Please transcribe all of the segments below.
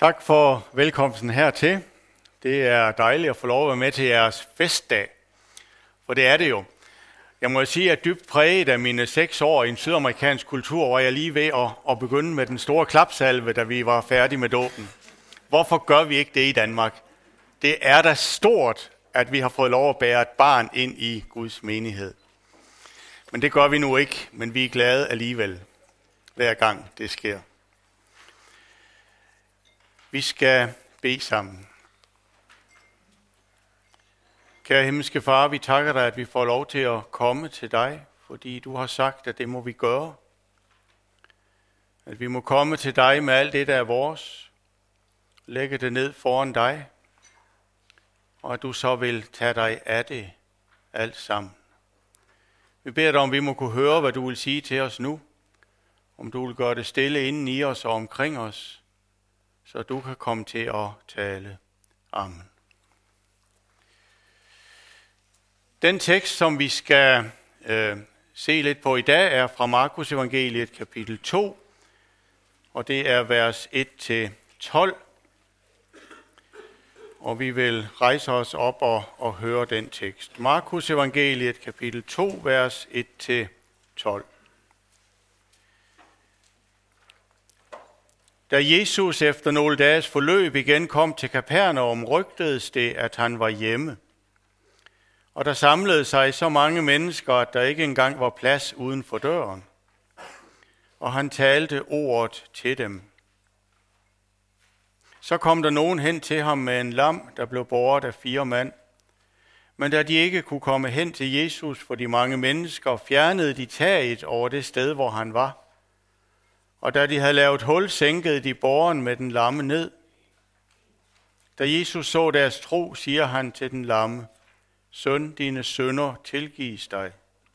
Tak for velkomsten hertil. Det er dejligt at få lov at være med til jeres festdag, for det er det jo. Jeg må sige, at dybt præget af mine 6 år i en sydamerikansk kultur, var jeg lige ved at begynde med den store klapsalve, da vi var færdige med dåben. Hvorfor gør vi ikke det i Danmark? Det er da stort, at vi har fået lov at bære et barn ind i Guds menighed. Men det gør vi nu ikke, men vi er glade alligevel, hver gang det sker. Vi skal bede sammen. Kære himmelske Far, vi takker dig, at vi får lov til at komme til dig, fordi du har sagt, at det må vi gøre. At vi må komme til dig med alt det, der er vores, lægge det ned foran dig, og at du så vil tage dig af det alt sammen. Vi beder dig om, vi må kunne høre, hvad du vil sige til os nu, om du vil gøre det stille inden i os og omkring os, så du kan komme til at tale. Amen. Den tekst, som vi skal se lidt på i dag, er fra Markus evangeliet kapitel 2, og det er vers 1-12. Og vi vil rejse os op og høre den tekst. Markus evangeliet kapitel 2, vers 1-12. Da Jesus efter nogle dages forløb igen kom til Kapernaum, rygtedes det, at han var hjemme. Og der samlede sig så mange mennesker, at der ikke engang var plads uden for døren. Og han talte ordet til dem. Så kom der nogen hen til ham med en lam, der blev båret af 4 mand. Men da de ikke kunne komme hen til Jesus for de mange mennesker, fjernede de taget over det sted, hvor han var. Og da de havde lavet hul, sænkede de båren med den lamme ned. Da Jesus så deres tro, siger han til den lamme: Søn, dine synder tilgives dig.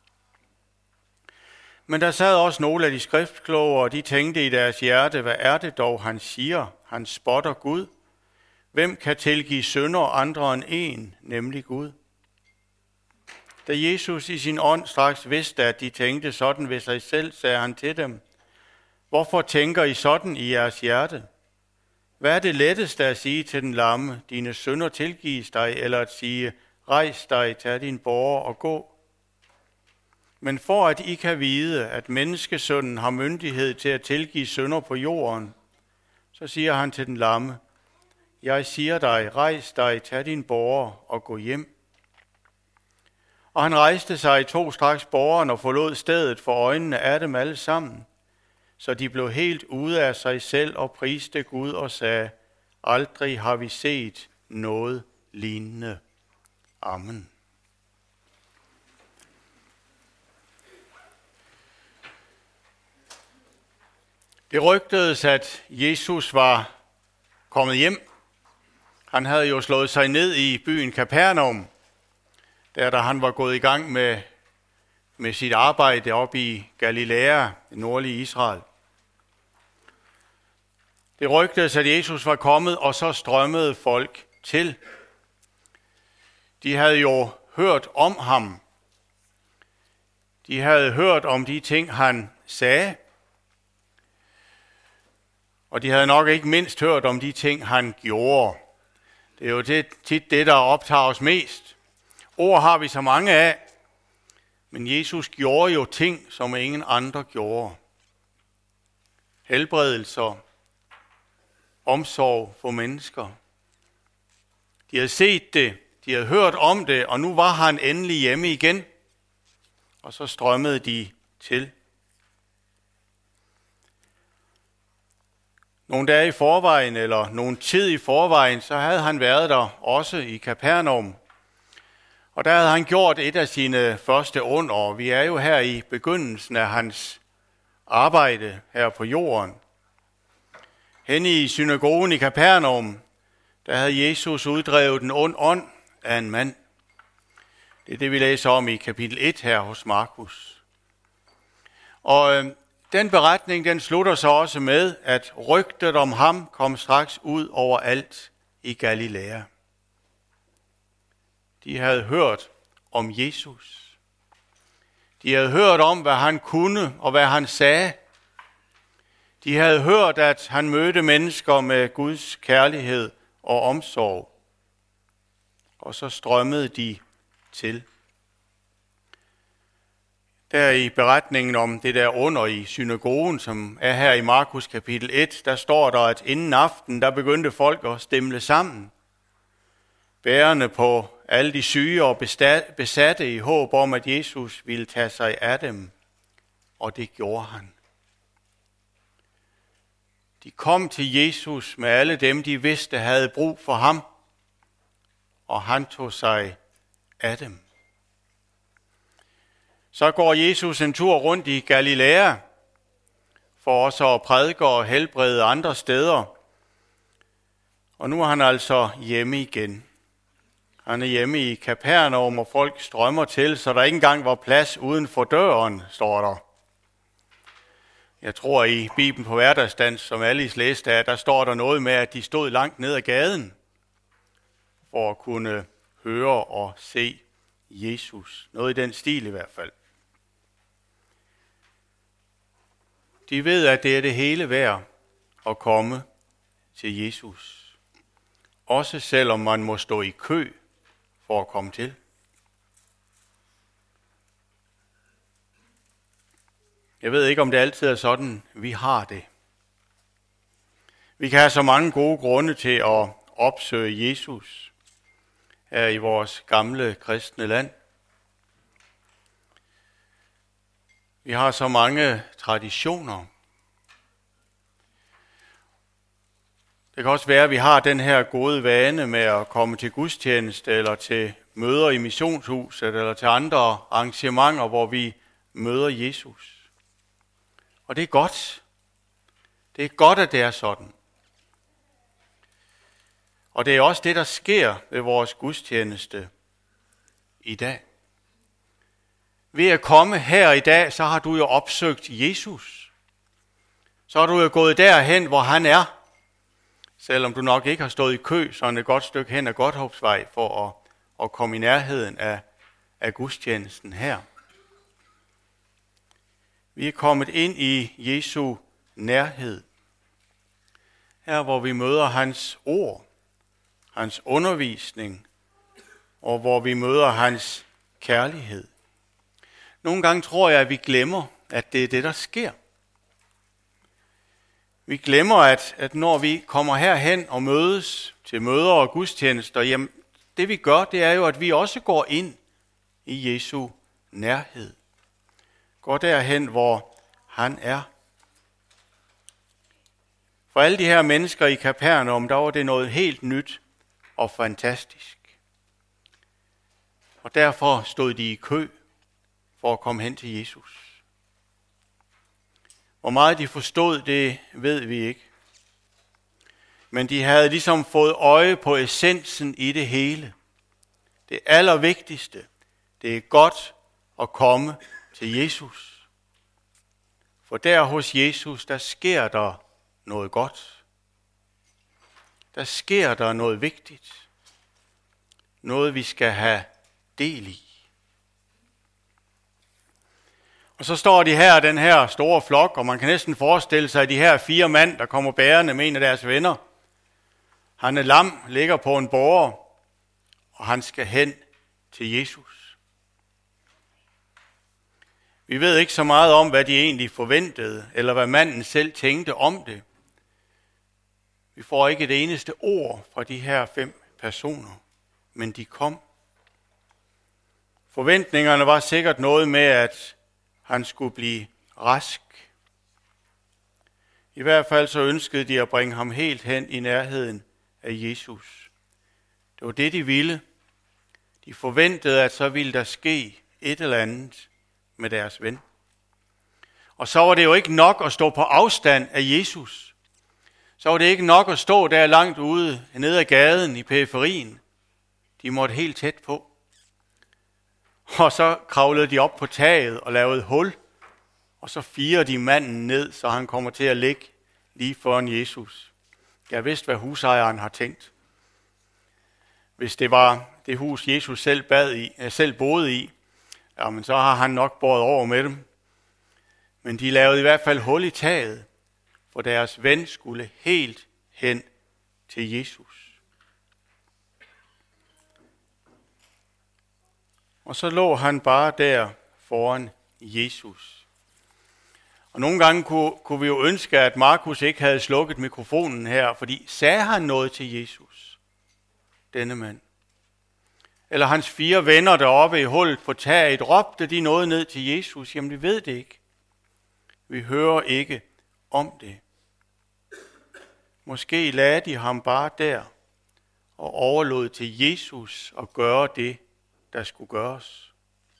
Men der sad også nogle af de skriftkloge, og de tænkte i deres hjerte: Hvad er det dog, han siger? Han spotter Gud. Hvem kan tilgive synder andre end en, nemlig Gud? Da Jesus i sin ånd straks vidste, at de tænkte sådan ved sig selv, sagde han til dem: Hvorfor tænker I sådan i jeres hjerte? Hvad er det letteste at sige til den lamme: Dine synder tilgives dig, eller at sige: Rejs dig, tag din båre og gå? Men for at I kan vide, at menneskesønnen har myndighed til at tilgive synder på jorden, så siger han til den lamme: Jeg siger dig, rejs dig, tag din båre og gå hjem. Og han rejste sig, tog straks båren og forlod stedet for øjnene af dem alle sammen. Så de blev helt ude af sig selv og priste Gud og sagde: Aldrig har vi set noget lignende. Amen. Det rygtedes, at Jesus var kommet hjem. Han havde jo slået sig ned i byen Kapernaum, da han var gået i gang med sit arbejde op i Galilea, det nordlige Israel. Det rygtedes, at Jesus var kommet, og så strømmede folk til. De havde jo hørt om ham. De havde hørt om de ting, han sagde. Og de havde nok ikke mindst hørt om de ting, han gjorde. Det er jo tit det, der optager os mest. Ord har vi så mange af, men Jesus gjorde jo ting, som ingen andre gjorde. Helbredelser, omsorg for mennesker. De havde set det, de havde hørt om det, og nu var han endelig hjemme igen. Og så strømmede de til. Nogle dage i forvejen, eller nogen tid i forvejen, så havde han været der også i Kapernaum. Og der havde han gjort et af sine første under. Vi er jo her i begyndelsen af hans arbejde her på jorden. Henne i synagogen i Kapernaum, der havde Jesus uddrevet en ond ånd af en mand. Det er det, vi læser om i kapitel 1 her hos Markus. Og den beretning, den slutter så også med, at rygtet om ham kom straks ud overalt i Galilea. De havde hørt om Jesus. De havde hørt om, hvad han kunne og hvad han sagde. De havde hørt, at han mødte mennesker med Guds kærlighed og omsorg. Og så strømmede de til. Der i beretningen om det der under i synagogen, som er her i Markus kapitel 1, der står der, at inden aften, der begyndte folk at stemle sammen, bærende på alle de syge og besatte i håb om, at Jesus ville tage sig af dem. Og det gjorde han. De kom til Jesus med alle dem, de vidste havde brug for ham, og han tog sig af dem. Så går Jesus en tur rundt i Galilea, for også at prædike og helbrede andre steder. Og nu er han altså hjemme igen. Han er hjemme i Kapernaum, og folk strømmer til, så der ikke engang var plads uden for døren, står der. Jeg tror i Bibelen på hverdagsdans, som Alice læste af, der står der noget med, at de stod langt ned ad gaden, for at kunne høre og se Jesus. Noget i den stil i hvert fald. De ved, at det er det hele værd at komme til Jesus. Også selvom man må stå i kø for at komme til. Jeg ved ikke, om det altid er sådan, vi har det. Vi kan have så mange gode grunde til at opsøge Jesus her i vores gamle kristne land. Vi har så mange traditioner. Det kan også være, at vi har den her gode vane med at komme til gudstjeneste eller til møder i missionshuset eller til andre arrangementer, hvor vi møder Jesus. Og det er godt. Det er godt, at det er sådan. Og det er også det, der sker ved vores gudstjeneste i dag. Ved at komme her i dag, så har du jo opsøgt Jesus. Så har du jo gået derhen, hvor han er. Selvom du nok ikke har stået i kø sådan et godt stykke hen ad Godthåbsvej for at komme i nærheden af gudstjenesten her. Vi er kommet ind i Jesu nærhed. Her hvor vi møder hans ord, hans undervisning, og hvor vi møder hans kærlighed. Nogle gange tror jeg, at vi glemmer, at det er det, der sker. Vi glemmer, at når vi kommer herhen og mødes til møder og gudstjenester, jamen det vi gør, det er jo, at vi også går ind i Jesu nærhed. Går derhen, hvor han er. For alle de her mennesker i Kapernaum, der var det noget helt nyt og fantastisk. Og derfor stod de i kø for at komme hen til Jesus. Hvor meget de forstod, det ved vi ikke. Men de havde ligesom fået øje på essensen i det hele. Det allervigtigste, det er godt at komme til Jesus. For der hos Jesus, der sker der noget godt. Der sker der noget vigtigt. Noget vi skal have del i. Og så står de her, den her store flok, og man kan næsten forestille sig, at de her 4 mand, der kommer bærende med en af deres venner. Han er lam, ligger på en båre, og han skal hen til Jesus. Vi ved ikke så meget om, hvad de egentlig forventede, eller hvad manden selv tænkte om det. Vi får ikke et eneste ord fra de her 5 personer, men de kom. Forventningerne var sikkert noget med, at han skulle blive rask. I hvert fald så ønskede de at bringe ham helt hen i nærheden af Jesus. Det var det, de ville. De forventede, at så ville der ske et eller andet med deres ven. Og så var det jo ikke nok at stå på afstand af Jesus. Så var det ikke nok at stå der langt ude nede ad gaden i periferien. De måtte helt tæt på. Og så kravlede de op på taget og lavede hul. Og så firede de manden ned, så han kommer til at ligge lige foran Jesus. Jeg vidste, hvad husejeren har tænkt. Hvis det var det hus, Jesus selv boede i, jamen så har han nok båret over med dem. Men de lavede i hvert fald hul i taget, for deres ven skulle helt hen til Jesus. Og så lå han bare der foran Jesus. Og nogle gange kunne vi jo ønske, at Markus ikke havde slukket mikrofonen her, fordi sagde han noget til Jesus, denne mand? Eller hans 4 venner deroppe i hullet på taget, råbte de noget ned til Jesus? Jamen, vi ved det ikke. Vi hører ikke om det. Måske lagde de ham bare der og overlod til Jesus at gøre det, der skulle gøres.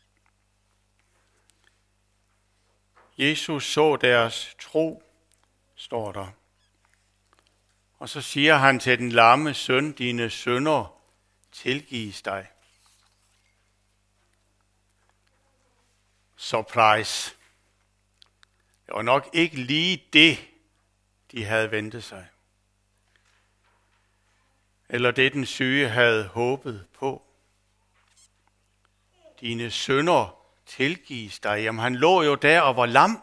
Jesus så deres tro, står der. Og så siger han til den lamme søn, dine synder tilgives dig. Surprise. Det var nok ikke lige det, de havde ventet sig. Eller det, den syge havde håbet på. Dine synder tilgives dig. Jamen, han lå jo der og var lam.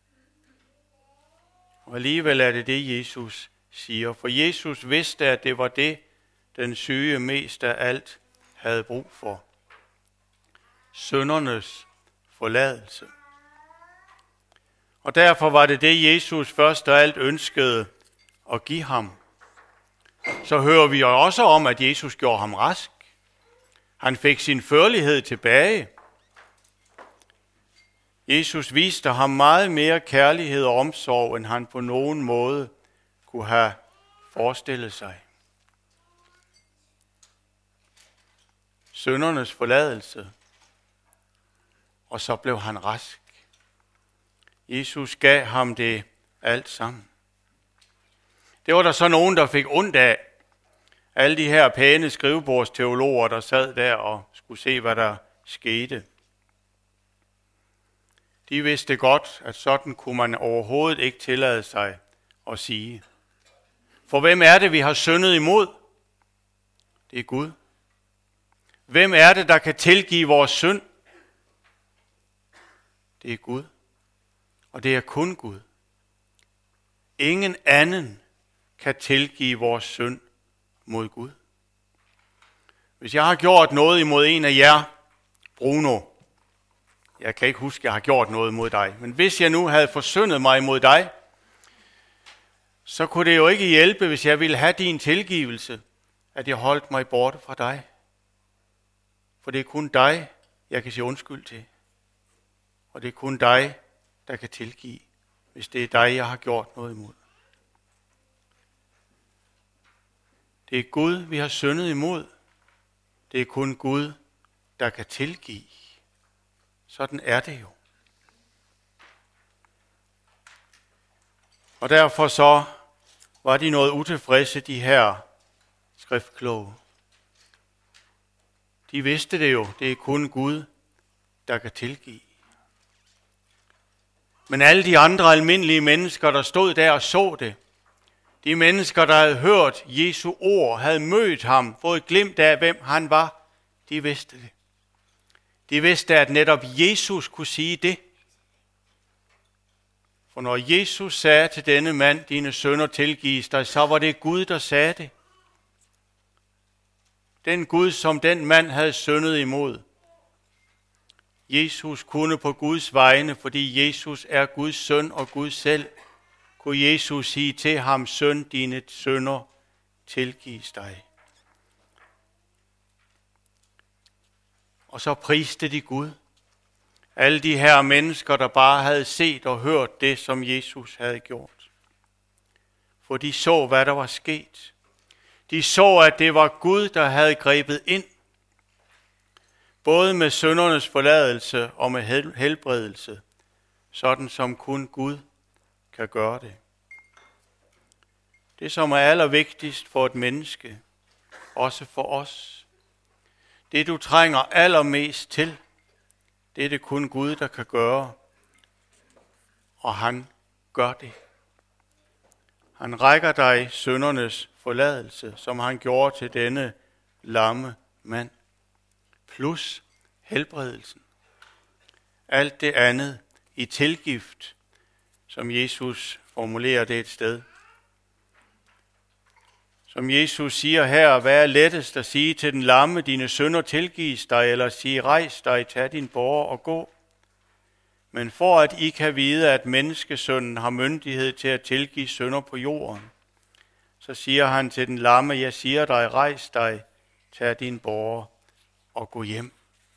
Og alligevel er det, Jesus siger. For Jesus vidste, at det var det, den syge mest af alt havde brug for. Syndernes forladelse. Og derfor var det, Jesus først og alt ønskede at give ham. Så hører vi jo også om, at Jesus gjorde ham rask. Han fik sin førlighed tilbage. Jesus viste ham meget mere kærlighed og omsorg, end han på nogen måde kunne have forestillet sig. Syndernes forladelse. Og så blev han rask. Jesus gav ham det alt sammen. Det var der så nogen, der fik ondt af. Alle de her pæne skrivebordsteologer, der sad der og skulle se, hvad der skete. De vidste godt, at sådan kunne man overhovedet ikke tillade sig at sige. For hvem er det, vi har syndet imod? Det er Gud. Hvem er det, der kan tilgive vores synd? Det er Gud. Og det er kun Gud. Ingen anden kan tilgive vores synd mod Gud. Hvis jeg har gjort noget imod en af jer, Bruno, jeg kan ikke huske, at jeg har gjort noget mod dig, men hvis jeg nu havde forsyndet mig imod dig, så kunne det jo ikke hjælpe, hvis jeg ville have din tilgivelse, at jeg holdt mig borte fra dig. For det er kun dig, jeg kan sige undskyld til. Og det er kun dig, der kan tilgive, hvis det er dig, jeg har gjort noget imod. Det er Gud, vi har syndet imod. Det er kun Gud, der kan tilgive. Sådan er det jo. Og derfor så var de noget utilfredse, de her skriftkloge. De vidste det jo. Det er kun Gud, der kan tilgive. Men alle de andre almindelige mennesker, der stod der og så det, de mennesker, der havde hørt Jesu ord, havde mødt ham, fået et glimt af, hvem han var, de vidste det. De vidste, at netop Jesus kunne sige det. For når Jesus sagde til denne mand, dine synder tilgives dig, så var det Gud, der sagde det. Den Gud, som den mand havde syndet imod. Jesus kunne på Guds vegne, fordi Jesus er Guds søn og Gud selv, kunne Jesus sige til ham, søn, dine synder tilgives dig. Og så priste de Gud. Alle de her mennesker, der bare havde set og hørt det, som Jesus havde gjort. For de så, hvad der var sket. De så, at det var Gud, der havde grebet ind. Både med syndernes forladelse og med helbredelse. Sådan som kun Gud kan gøre det. Det, som er allervigtigst for et menneske, også for os. Det, du trænger allermest til, det er det kun Gud, der kan gøre. Og han gør det. Han rækker dig syndernes forladelse, som han gjorde til denne lamme mand. Plus helbredelsen. Alt det andet i tilgift, som Jesus formulerer det et sted. Som Jesus siger her, hvad er lettest at sige til den lamme, dine synder tilgives dig, eller sige, rejs dig, tag din båre og gå. Men for at I kan vide, at menneskesønnen har myndighed til at tilgive synder på jorden, så siger han til den lamme, jeg siger dig, rejs dig, tag din båre og gå hjem.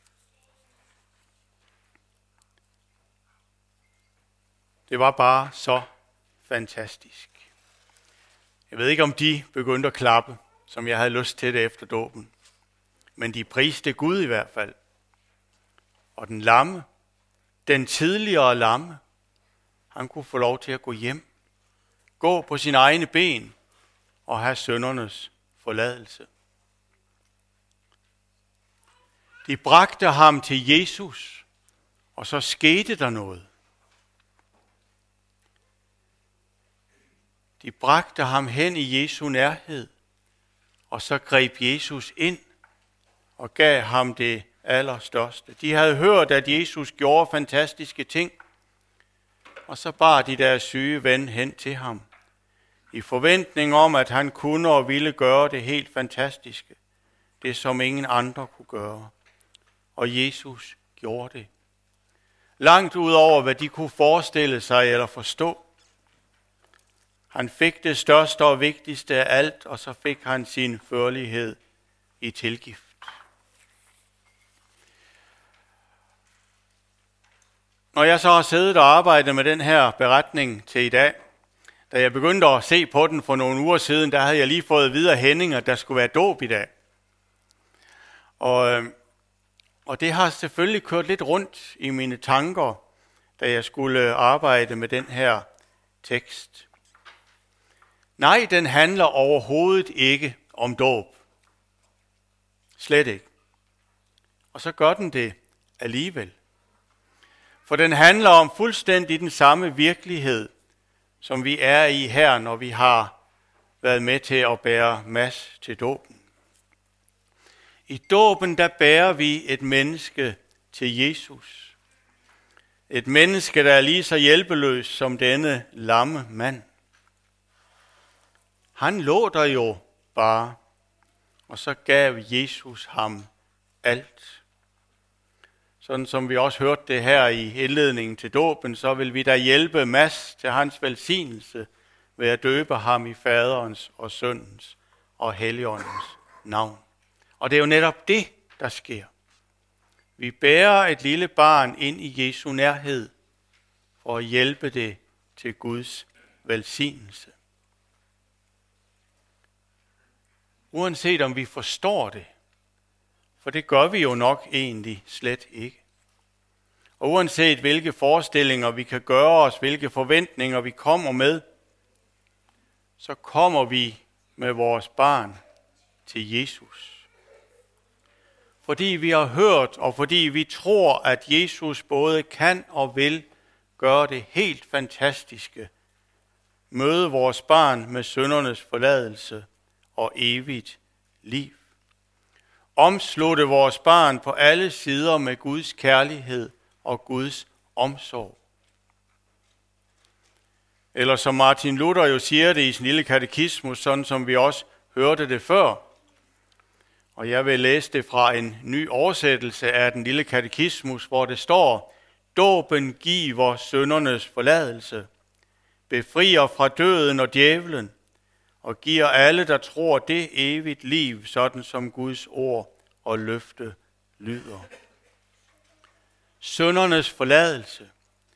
Det var bare så fantastisk. Jeg ved ikke, om de begyndte at klappe, som jeg havde lyst til det efter dåben. Men de priste Gud i hvert fald. Og den lamme, den tidligere lamme, han kunne få lov til at gå hjem. Gå på sine egne ben og have syndernes forladelse. De bragte ham til Jesus, og så skete der noget. De bragte ham hen i Jesu nærhed, og så greb Jesus ind og gav ham det allerstørste. De havde hørt, at Jesus gjorde fantastiske ting, og så bar de deres syge ven hen til ham, i forventning om, at han kunne og ville gøre det helt fantastiske, det som ingen andre kunne gøre. Og Jesus gjorde det. Langt ud over, hvad de kunne forestille sig eller forstå. Han fik det største og vigtigste af alt, og så fik han sin førlighed i tilgift. Når jeg så har siddet og arbejdet med den her beretning til i dag, da jeg begyndte at se på den for nogle uger siden, der havde jeg lige fået videre Henning, at der skulle være dåb i dag. Og det har selvfølgelig kørt lidt rundt i mine tanker, da jeg skulle arbejde med den her tekst. Nej, den handler overhovedet ikke om dåb. Slet ikke. Og så gør den det alligevel. For den handler om fuldstændig den samme virkelighed, som vi er i her, når vi har været med til at bære Mads til dåben. I dåben, der bærer vi et menneske til Jesus. Et menneske, der er lige så hjælpeløs som denne lamme mand. Han lå der jo bare, og så gav Jesus ham alt. Sådan som vi også hørte det her i indledningen til dåben, så vil vi da hjælpe Mads til hans velsignelse ved at døbe ham i Faderens og Søndens og Helligåndens navn. Og det er jo netop det, der sker. Vi bærer et lille barn ind i Jesu nærhed for at hjælpe det til Guds velsignelse. Uanset om vi forstår det, for det gør vi jo nok egentlig slet ikke. Og uanset hvilke forestillinger vi kan gøre os, hvilke forventninger vi kommer med, så kommer vi med vores barn til Jesus. Fordi vi har hørt, og fordi vi tror, at Jesus både kan og vil gøre det helt fantastiske, møde vores barn med syndernes forladelse og evigt liv. Omslutte vores barn på alle sider med Guds kærlighed og Guds omsorg. Eller som Martin Luther jo siger det i sin lille katekismus, sådan som vi også hørte det før. Og jeg vil læse det fra en ny oversættelse af den lille katekismus, hvor det står: Dåben giver syndernes forladelse, befrier fra døden og djævlen, og giver alle, der tror det, evigt liv, sådan som Guds ord og løfte lyder. Syndernes forladelse,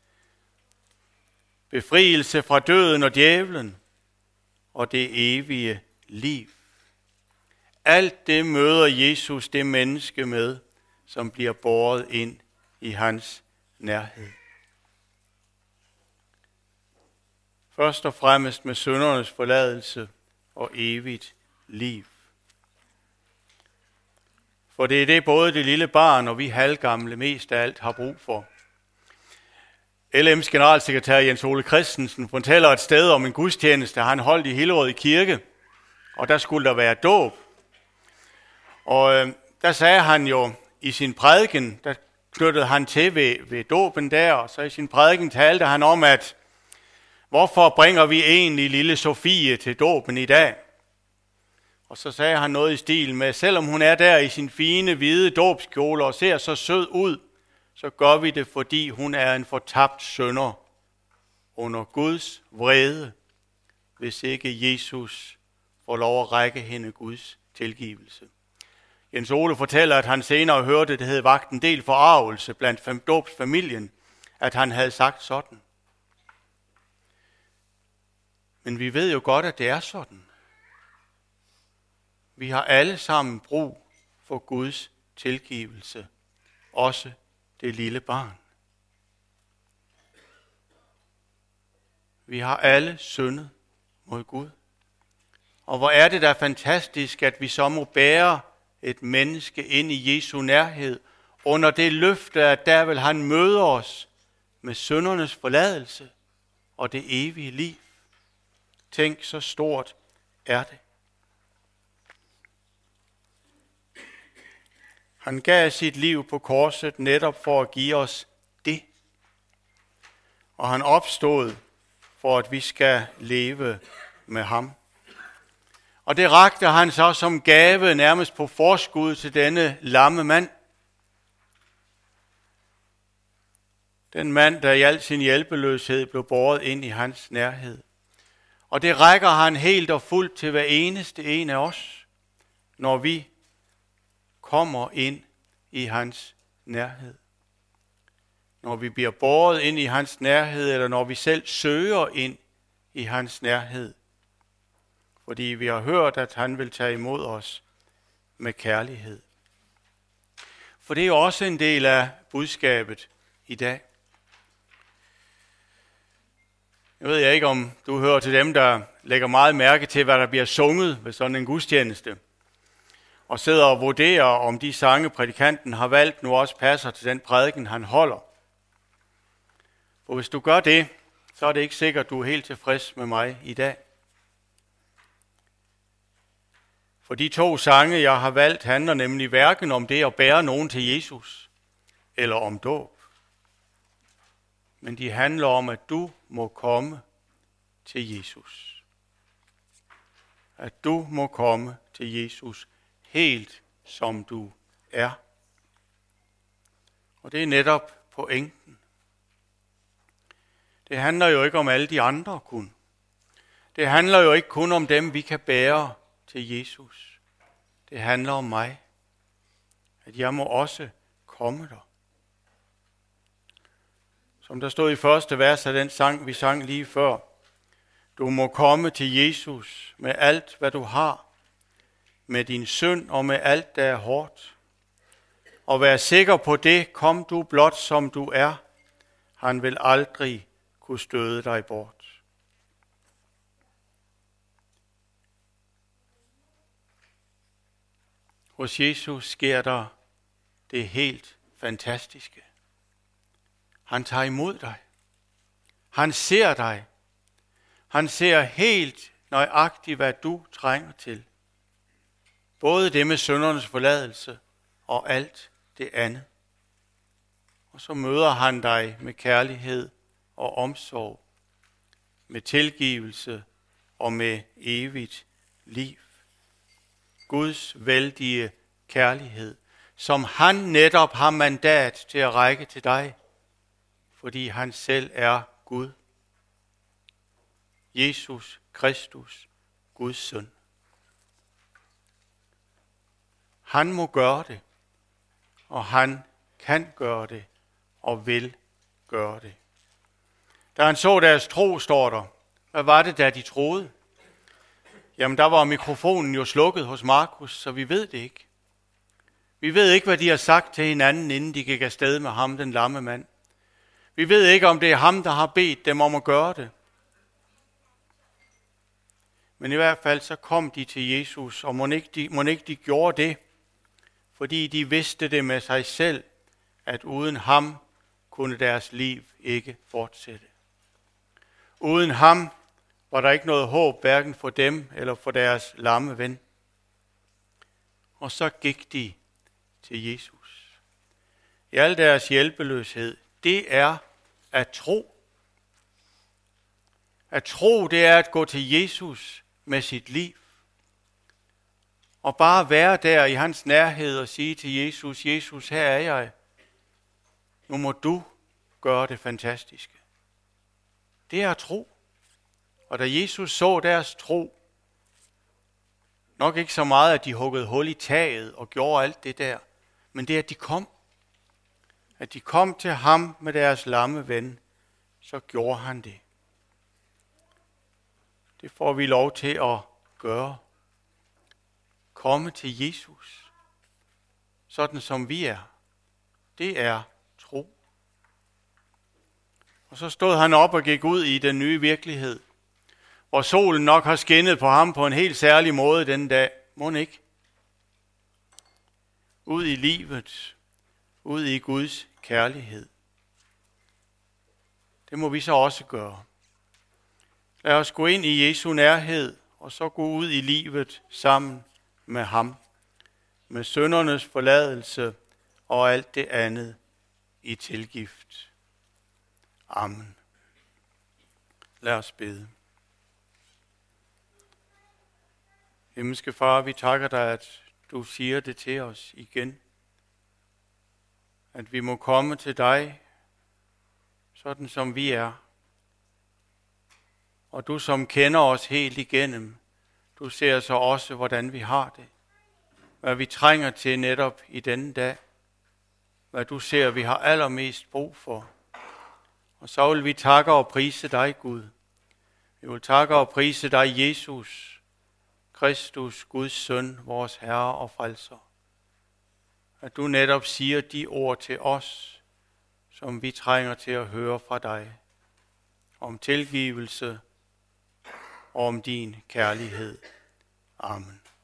befrielse fra døden og djævlen, og det evige liv. Alt det møder Jesus det menneske med, som bliver båret ind i hans nærhed. Først og fremmest med syndernes forladelse og evigt liv. For det er det både det lille barn og vi halvgamle mest af alt har brug for. LM's generalsekretær Jens Ole Christensen fortæller et sted om en gudstjeneste, han holdt i Hillerød Kirke, og der skulle der være dåb. Og der sagde han jo i sin prædiken, der knyttede han til ved dåben der, og så i sin prædiken talte han om, at hvorfor bringer vi egentlig lille Sofie til dåben i dag? Og så sagde han noget i stil med, selvom hun er der i sin fine hvide dåbskjole og ser så sød ud, så gør vi det, fordi hun er en fortabt synder under Guds vrede, hvis ikke Jesus får lov at række hende Guds tilgivelse. Jens Ole fortæller, at han senere hørte, det havde vakt en del forargelse blandt dåbsfamilien, at han havde sagt sådan. Men vi ved jo godt, at det er sådan. Vi har alle sammen brug for Guds tilgivelse, også det lille barn. Vi har alle syndet mod Gud. Og hvor er det da fantastisk, at vi så må bære et menneske ind i Jesu nærhed, under det løfte, at der vil han møde os med syndernes forladelse og det evige liv. Tænk, så stort er det. Han gav sit liv på korset netop for at give os det. Og han opstod for, at vi skal leve med ham. Og det rakte han så som gave nærmest på forskud til denne lamme mand. Den mand, der i al sin hjælpeløshed blev båret ind i hans nærhed. Og det rækker han helt og fuldt til hver eneste en af os, når vi kommer ind i hans nærhed. Når vi bliver båret ind i hans nærhed, eller når vi selv søger ind i hans nærhed. Fordi vi har hørt, at han vil tage imod os med kærlighed. For det er jo også en del af budskabet i dag. Jeg ved ikke, om du hører til dem, der lægger meget mærke til, hvad der bliver sunget ved sådan en gudstjeneste. Og sidder og vurderer, om de sange, prædikanten har valgt, nu også passer til den prædiken, han holder. For hvis du gør det, så er det ikke sikkert, at du er helt tilfreds med mig i dag. For de 2 sange, jeg har valgt, handler nemlig hverken om det at bære nogen til Jesus, eller om dåb. Men de handler om, at du må komme til Jesus. At du må komme til Jesus helt som du er. Og det er netop pointen. Det handler jo ikke om alle de andre kun. Det handler jo ikke kun om dem, vi kan bære til Jesus. Det handler om mig. At jeg må også komme der. Som der stod i første vers af den sang, vi sang lige før. Du må komme til Jesus med alt, hvad du har. Med din synd og med alt, der er hårdt. Og vær sikker på det, kom du blot som du er. Han vil aldrig kunne støde dig bort. Hos Jesus sker der det helt fantastiske. Han tager imod dig. Han ser dig. Han ser helt nøjagtigt, hvad du trænger til. Både det med syndernes forladelse og alt det andet. Og så møder han dig med kærlighed og omsorg, med tilgivelse og med evigt liv. Guds vældige kærlighed, som han netop har mandat til at række til dig, fordi han selv er Gud. Jesus Kristus, Guds søn. Han må gøre det, og han kan gøre det, og vil gøre det. Da han så deres tro, står der, hvad var det, da de troede? Jamen, der var mikrofonen jo slukket hos Markus, så vi ved det ikke. Vi ved ikke, hvad de har sagt til hinanden, inden de gik afsted med ham, den lamme mand. Vi ved ikke, om det er ham, der har bedt dem om at gøre det. Men i hvert fald så kom de til Jesus, og må ikke de gjorde det, fordi de vidste det med sig selv, at uden ham kunne deres liv ikke fortsætte. Uden ham var der ikke noget håb, hverken for dem eller for deres lamme ven. Og så gik de til Jesus. I al deres hjælpeløshed, det er at tro. At tro, det er at gå til Jesus med sit liv. Og bare være der i hans nærhed og sige til Jesus, Jesus, her er jeg. Nu må du gøre det fantastiske. Det er tro. Og da Jesus så deres tro, nok ikke så meget, at de huggede hul i taget og gjorde alt det der, men det, at de kom. At de kom til ham med deres lamme ven, så gjorde han det. Det får vi lov til at gøre. Komme til Jesus, sådan som vi er. Det er tro. Og så stod han op og gik ud i den nye virkelighed, hvor solen nok har skinnet på ham på en helt særlig måde den dag. Mon ikke? Ud i livet, ud i Guds kærlighed. Det må vi så også gøre. Lad os gå ind i Jesu nærhed, og så gå ud i livet sammen med ham, med syndernes forladelse og alt det andet i tilgift. Amen. Lad os bede. Himmelske Far, vi takker dig, at du siger det til os igen. At vi må komme til dig, sådan som vi er. Og du som kender os helt igennem, du ser så også, hvordan vi har det. Hvad vi trænger til netop i denne dag. Hvad du ser, vi har allermest brug for. Og så vil vi takke og prise dig, Gud. Vi vil takke og prise dig, Jesus, Kristus, Guds søn, vores Herre og Frelser. At du netop siger de ord til os, som vi trænger til at høre fra dig. Om tilgivelse og om din kærlighed. Amen.